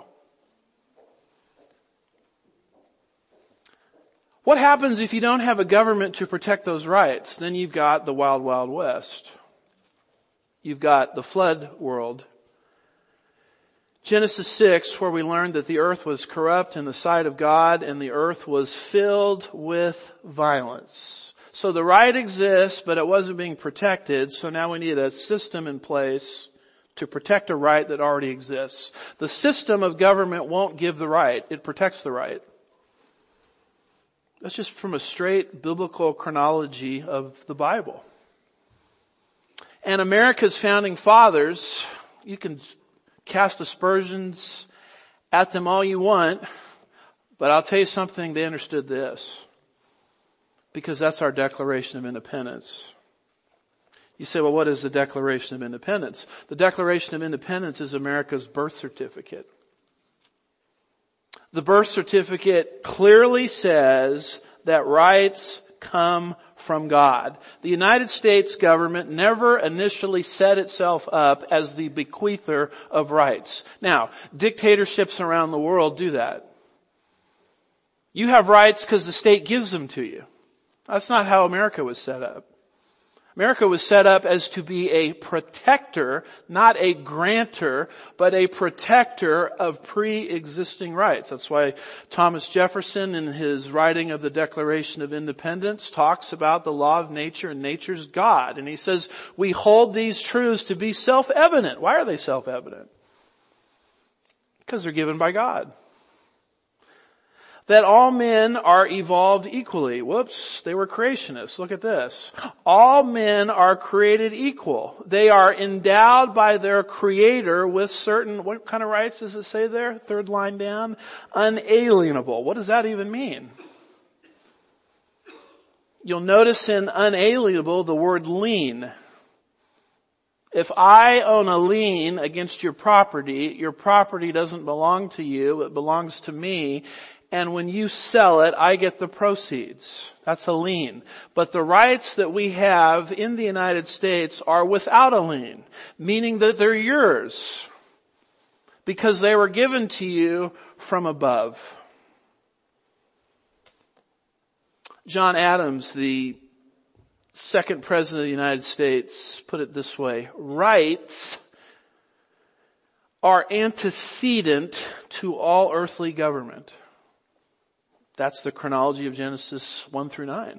What happens if you don't have a government to protect those rights? Then you've got the wild, wild west. You've got the flood world. Genesis six, where we learned that the earth was corrupt in the sight of God and the earth was filled with violence. So the right exists, but it wasn't being protected. So now we need a system in place to protect a right that already exists. The system of government won't give the right. It protects the right. That's just from a straight biblical chronology of the Bible. And America's founding fathers, you can cast aspersions at them all you want, but I'll tell you something, they understood this. Because that's our Declaration of Independence. You say, well, what is the Declaration of Independence? The Declaration of Independence is America's birth certificate. The birth certificate clearly says that rights come from God. The United States government never initially set itself up as the bequeather of rights. Now, dictatorships around the world do that. You have rights because the state gives them to you. That's not how America was set up. America was set up as to be a protector, not a grantor, but a protector of pre-existing rights. That's why Thomas Jefferson, in his writing of the Declaration of Independence, talks about the law of nature and nature's God. And he says, we hold these truths to be self-evident. Why are they self-evident? Because they're given by God. That all men are evolved equally. Whoops, they were creationists. Look at this. All men are created equal. They are endowed by their Creator with certain, what kind of rights does it say there? Third line down. Unalienable. What does that even mean? You'll notice in unalienable the word lien. If I own a lien against your property, your property doesn't belong to you, it belongs to me. And when you sell it, I get the proceeds. That's a lien. But the rights that we have in the United States are without a lien, meaning that they're yours because they were given to you from above. John Adams, the second President of the United States put it this way: rights are antecedent to all earthly government. That's the chronology of Genesis one through nine.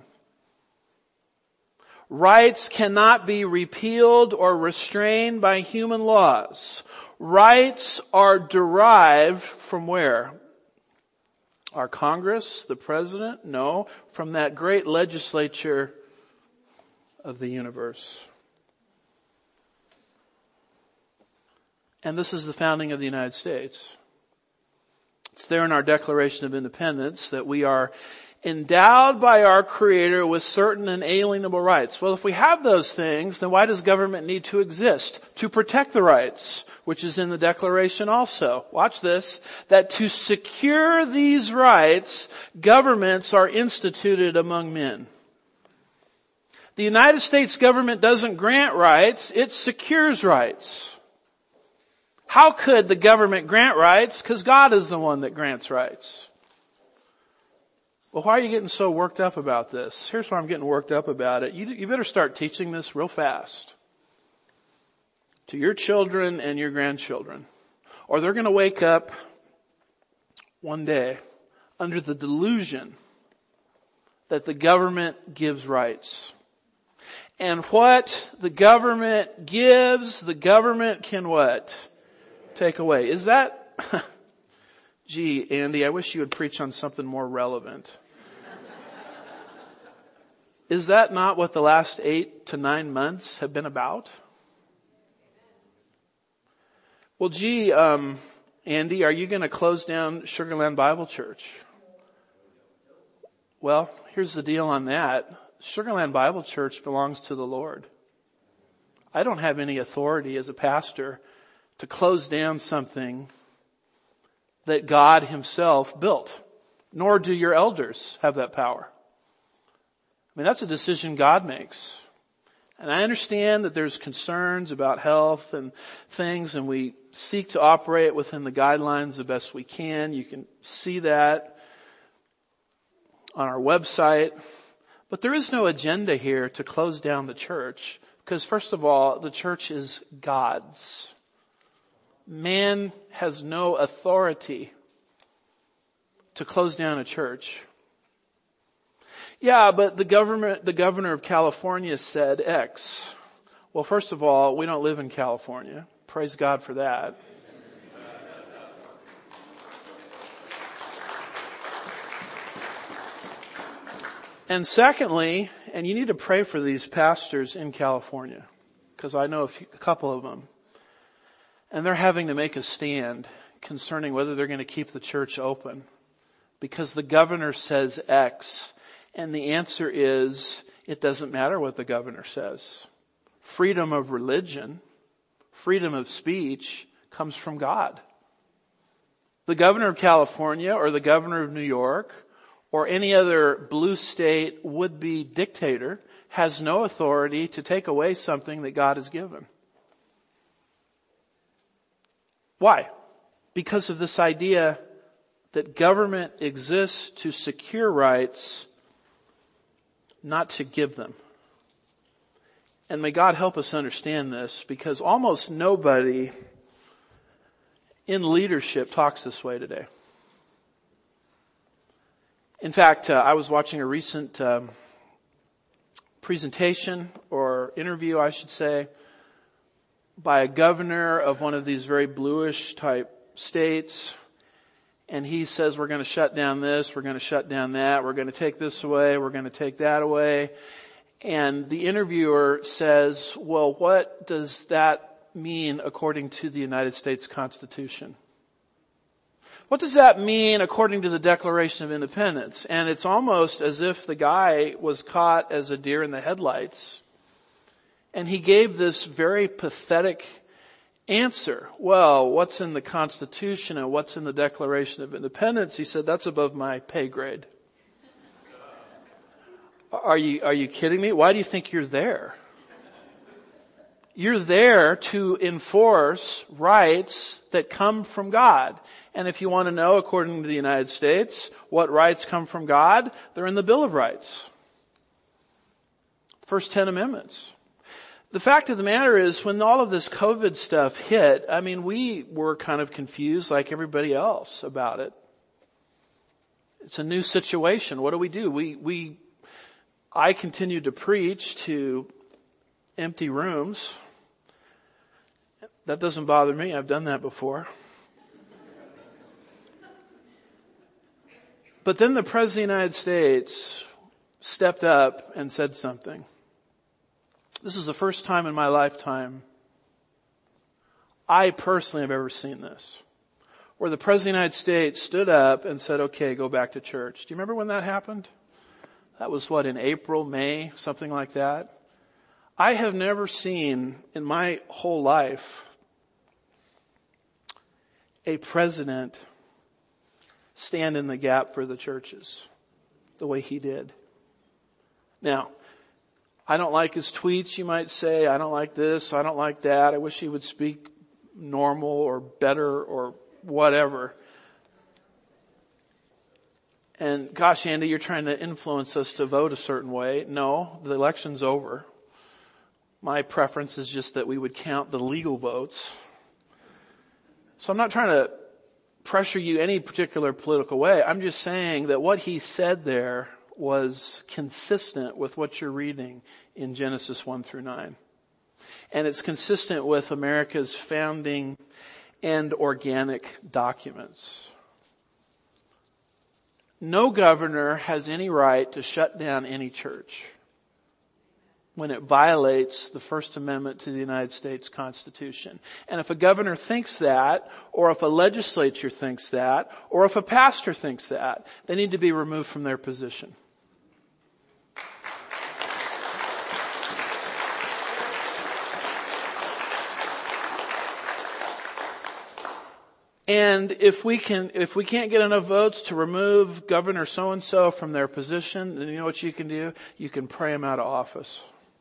Rights cannot be repealed or restrained by human laws. Rights are derived from where? Our Congress, the President? No, from that great legislature of the universe. And this is the founding of the United States. It's there in our Declaration of Independence that we are endowed by our Creator with certain inalienable rights. Well, if we have those things, then why does government need to exist? To protect the rights, which is in the Declaration also. Watch this. That to secure these rights, governments are instituted among men. The United States government doesn't grant rights, it secures rights. How could the government grant rights? Because God is the one that grants rights. Well, why are you getting so worked up about this? Here's why I'm getting worked up about it. You, you better start teaching this real fast to your children and your grandchildren, or they're going to wake up one day under the delusion that the government gives rights. And what the government gives, the government can what? Take away. Is that... Gee, Andy, I wish you would preach on something more relevant. Is that not what the last eight to nine months have been about? Well, gee, um, Andy, are you going to close down Sugar Land Bible Church? Well, here's the deal on that. Sugar Land Bible Church belongs to the Lord. I don't have any authority as a pastor to close down something that God Himself built. Nor do your elders have that power. I mean, that's a decision God makes. And I understand that there's concerns about health and things, and we seek to operate within the guidelines the best we can. You can see that on our website. But there is no agenda here to close down the church, because first of all, the church is God's. Man has no authority to close down a church. Yeah, but the government, the governor of California said X. Well, first of all, we don't live in California. Praise God for that. And secondly, and you need to pray for these pastors in California, because I know a, few, a couple of them. And they're having to make a stand concerning whether they're going to keep the church open. Because the governor says X. And the answer is, it doesn't matter what the governor says. Freedom of religion, freedom of speech comes from God. The governor of California or the governor of New York or any other blue state would-be dictator has no authority to take away something that God has given. Why? Because of this idea that government exists to secure rights, not to give them. And may God help us understand this, because almost nobody in leadership talks this way today. In fact, uh, I was watching a recent um, presentation or interview, I should say, by a governor of one of these very bluish type states. And he says, we're going to shut down this, we're going to shut down that, we're going to take this away, we're going to take that away. And the interviewer says, well, what does that mean according to the United States Constitution? What does that mean according to the Declaration of Independence? And it's almost as if the guy was caught as a deer in the headlights. And he gave this very pathetic answer. Well, what's in the Constitution and what's in the Declaration of Independence? He said, that's above my pay grade. Are you, are you kidding me? Why do you think you're there? You're there to enforce rights that come from God. And if you want to know, according to the United States, what rights come from God, they're in the Bill of Rights. First Ten Amendments. The fact of the matter is, when all of this COVID stuff hit, I mean, we were kind of confused like everybody else about it. It's a new situation. What do we do? We, we, I continued to preach to empty rooms. That doesn't bother me. I've done that before. But then the President of the United States stepped up and said something. This is the first time in my lifetime I personally have ever seen this, where the President of the United States stood up and said, okay, go back to church. Do you remember when that happened? That was what, in April, May, something like that? I have never seen in my whole life a president stand in the gap for the churches the way he did. Now, I don't like his tweets, you might say. I don't like this. I don't like that. I wish he would speak normal or better or whatever. And gosh, Andy, you're trying to influence us to vote a certain way. No, the election's over. My preference is just that we would count the legal votes. So I'm not trying to pressure you any particular political way. I'm just saying that what he said there was consistent with what you're reading in Genesis one through nine. And it's consistent with America's founding and organic documents. No governor has any right to shut down any church when it violates the First Amendment to the United States Constitution. And if a governor thinks that, or if a legislature thinks that, or if a pastor thinks that, they need to be removed from their position. And if we can, if we can't get enough votes to remove Governor so-and-so from their position, then you know what you can do? You can pray him out of office.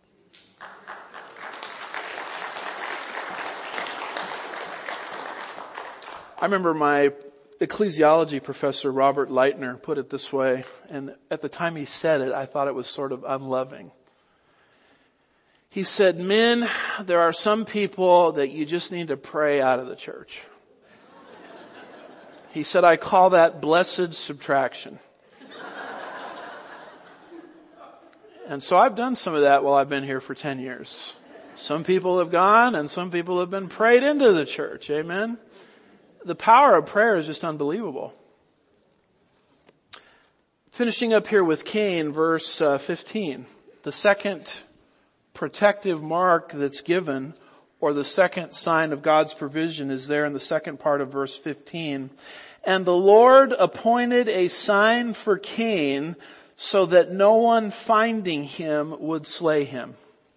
I remember my ecclesiology professor, Robert Leitner, put it this way, and at the time he said it, I thought it was sort of unloving. He said, men, there are some people that you just need to pray out of the church. He said, I call that blessed subtraction. And so I've done some of that while I've been here for ten years. Some people have gone and some people have been prayed into the church. Amen. The power of prayer is just unbelievable. Finishing up here with Cain, verse uh, fifteen. The second protective mark that's given, or the second sign of God's provision, is there in the second part of verse fifteen. And the Lord appointed a sign for Cain so that no one finding him would slay him.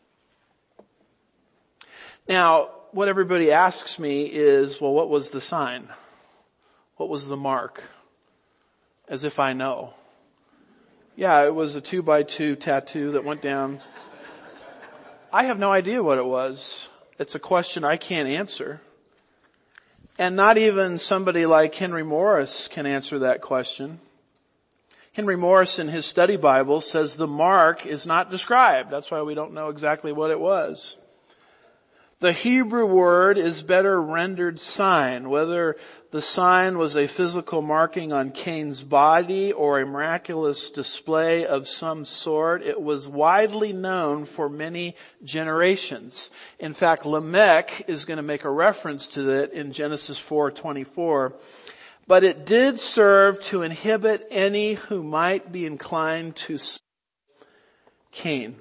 Now, what everybody asks me is, well, what was the sign? What was the mark? As if I know. Yeah, it was a two by two tattoo that went down. I have no idea what it was. It's a question I can't answer. And not even somebody like Henry Morris can answer that question. Henry Morris in his study Bible says the mark is not described. That's why we don't know exactly what it was. The Hebrew word is better rendered sign. Whether the sign was a physical marking on Cain's body or a miraculous display of some sort, it was widely known for many generations. In fact, Lamech is going to make a reference to that in Genesis four twenty-four. But it did serve to inhibit any who might be inclined to slay Cain.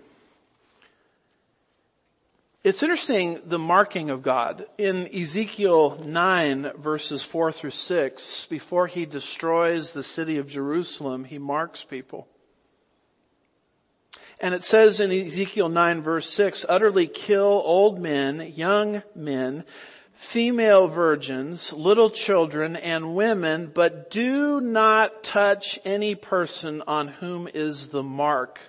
It's interesting, the marking of God. In Ezekiel nine, verses four through six, before he destroys the city of Jerusalem, he marks people. And it says in Ezekiel nine, verse six, utterly kill old men, young men, female virgins, little children, and women, but do not touch any person on whom is the mark.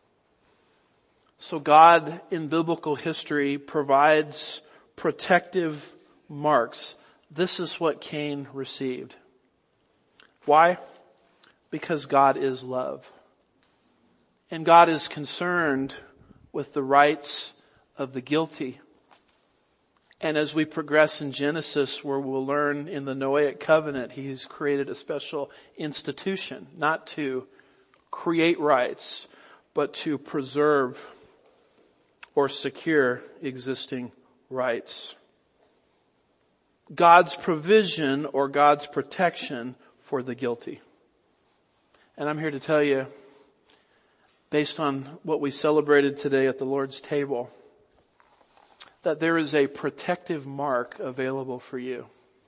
So God in biblical history provides protective marks. This is what Cain received. Why? Because God is love. And God is concerned with the rights of the guilty. And as we progress in Genesis, where we'll learn in the Noahic covenant, He's created a special institution, not to create rights, but to preserve or secure existing rights. God's provision or God's protection for the guilty. And I'm here to tell you, based on what we celebrated today at the Lord's table, that there is a protective mark available for you.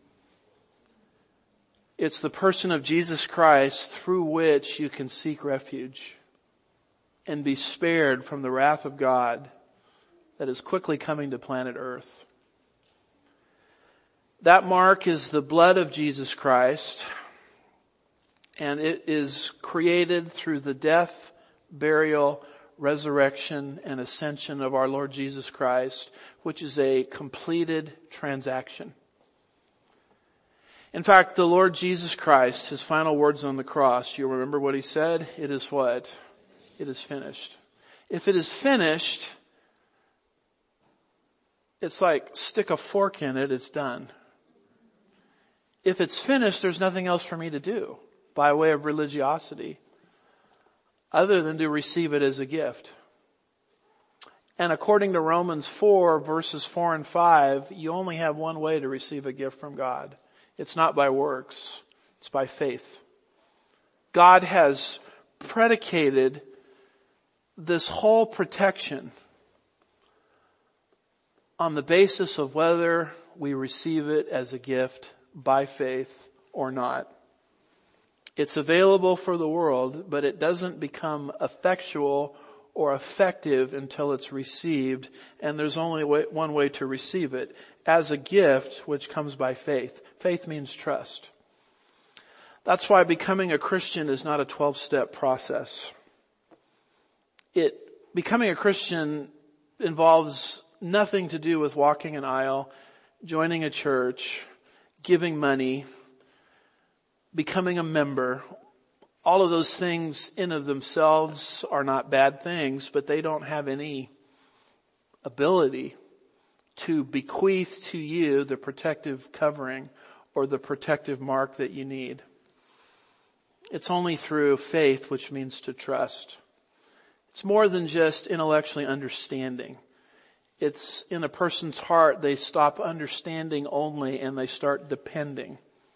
It's the person of Jesus Christ through which you can seek refuge and be spared from the wrath of God that is quickly coming to planet Earth. That mark is the blood of Jesus Christ, and it is created through the death, burial, resurrection, and ascension of our Lord Jesus Christ, which is a completed transaction. In fact, the Lord Jesus Christ, His final words on the cross, you remember what He said? It is what? It is finished. If it is finished, it's like stick a fork in it, it's done. If it's finished, there's nothing else for me to do by way of religiosity other than to receive it as a gift. And according to Romans four, verses four and five, you only have one way to receive a gift from God. It's not by works, it's by faith. God has predicated this whole protection on the basis of whether we receive it as a gift by faith or not. It's available for the world, but it doesn't become effectual or effective until it's received, and there's only way, one way to receive it, as a gift which comes by faith. Faith means trust. That's why becoming a Christian is not a twelve-step process. It, becoming a Christian involves nothing to do with walking an aisle, joining a church, giving money, becoming a member. All of those things in of themselves are not bad things, but they don't have any ability to bequeath to you the protective covering or the protective mark that you need. It's only through faith, which means to trust. It's more than just intellectually understanding. It's in a person's heart, they stop understanding only and they start depending.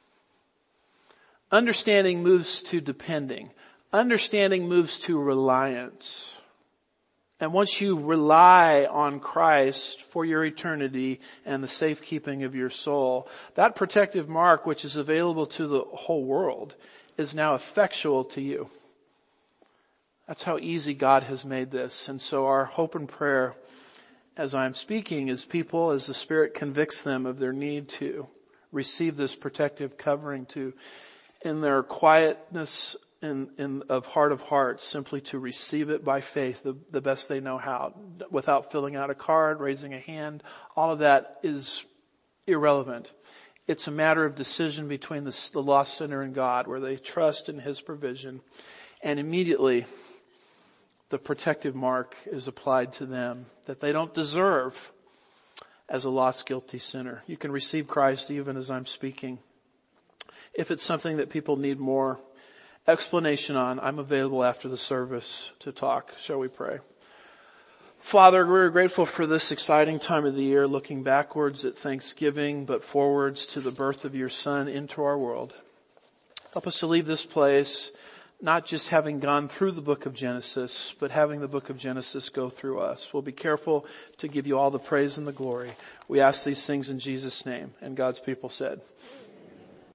Understanding moves to depending. Understanding moves to reliance. And once you rely on Christ for your eternity and the safekeeping of your soul, that protective mark, which is available to the whole world, is now effectual to you. That's how easy God has made this. And so our hope and prayer as I'm speaking is people, as the Spirit convicts them of their need to receive this protective covering, to, in their quietness in, in, of heart of hearts, simply to receive it by faith the, the best they know how, without filling out a card, raising a hand. All of that is irrelevant. It's a matter of decision between the, the lost sinner and God, where they trust in His provision, and immediately the protective mark is applied to them that they don't deserve as a lost, guilty sinner. You can receive Christ even as I'm speaking. If it's something that people need more explanation on, I'm available after the service to talk. Shall we pray? Father, we're grateful for this exciting time of the year, looking backwards at Thanksgiving, but forwards to the birth of your Son into our world. Help us to leave this place not just having gone through the book of Genesis, but having the book of Genesis go through us. We'll be careful to give you all the praise and the glory. We ask these things in Jesus' name. And God's people said,